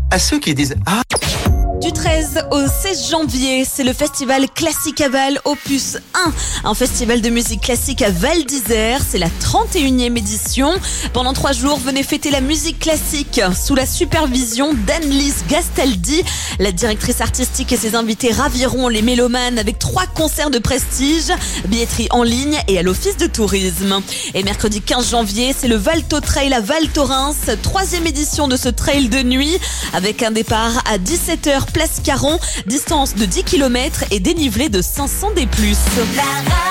à ceux qui disent « Ah !» Du 13 au 16 janvier, c'est le festival Classique à Val Opus 1, un festival de musique classique à Val d'Isère. C'est la 31e édition. Pendant 3 jours, venez fêter la musique classique sous la supervision d'Anne-Lise Gastaldi. La directrice artistique et ses invités raviront les mélomanes avec 3 concerts de prestige, billetterie en ligne et à l'office de tourisme. Et mercredi 15 janvier, c'est le Valto Trail à Val Thorens, 3e édition de ce trail de nuit avec un départ à 17h place Caron, distance de 10 km et dénivelé de 500 D+.